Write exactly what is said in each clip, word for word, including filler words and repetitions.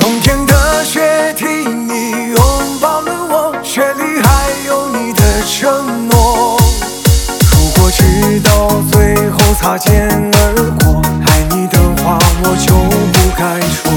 冬天的雪替你拥抱了我，雪里还有你的承诺。如果直到最后擦肩而过，爱你的话我就不该说。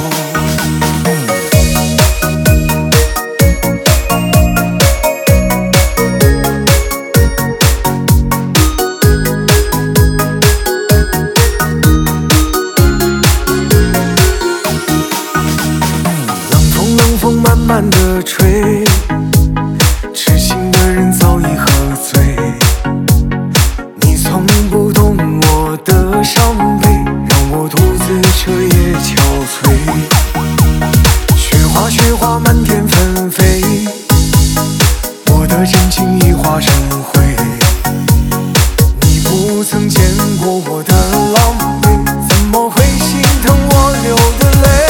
冷风慢慢地吹，痴心的人早已喝醉。你从不懂我的伤悲，让我独自彻夜憔悴。雪花雪花满天纷飞，我的真情已化成灰。你不曾见过我的狼狈，怎么会心疼我流的泪？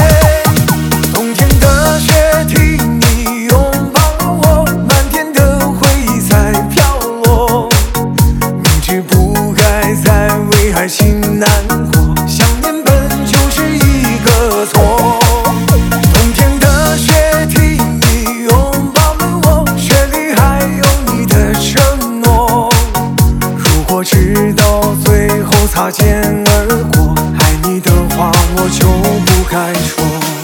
爱情难过，想念本就是一个错。冬天的雪替你拥抱了我，雪里还有你的承诺。如果直到最后擦肩而过，爱你的话我就不该说。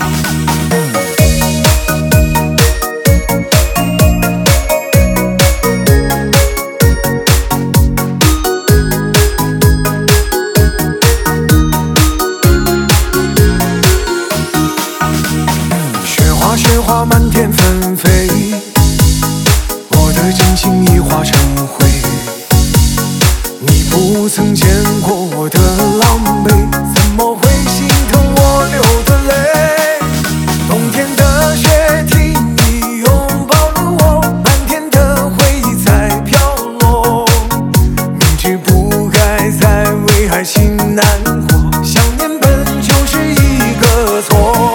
雪花满天纷飞，我的真情已化成灰。你不曾见过我的狼狈，怎么会心疼我流的泪？冬天的雪替你拥抱了我，满天的回忆在飘落。明知不该再为爱情难过，想念本就是一个错。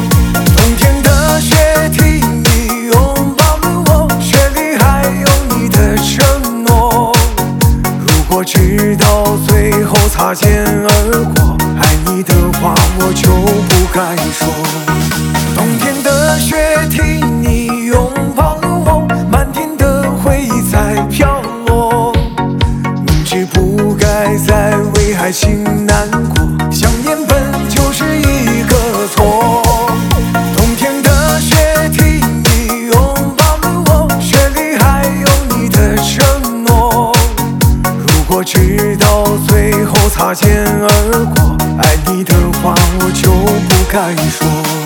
直到最后擦肩而过，爱你的话我就不该说。冬天的雪替你拥抱了我，满天的回忆在飘落。明知不该再为爱情难过，想念本就是一个错。冬天的雪替你拥抱了我，雪里还有你的承诺。如果直到最后擦肩而过，爱你的话我就不该说。